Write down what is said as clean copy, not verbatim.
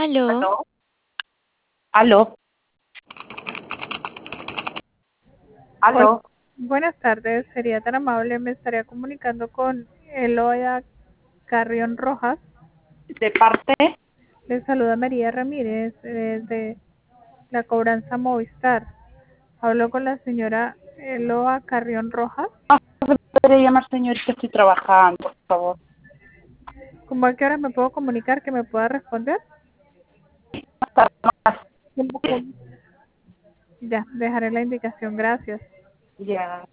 Aló, Aló, aló, Hola, aló, buenas tardes. Sería tan amable, me estaría comunicando con Eloya Carrión Rojas. de parte, Le saluda María Ramírez desde la cobranza Movistar. Hablo con la señora Eloa Carrión Rojas. podría llamar señorita, estoy trabajando, por favor. ¿Cómo a qué hora me puedo comunicar que me pueda responder? Ya, dejaré la indicación. Gracias. Ya.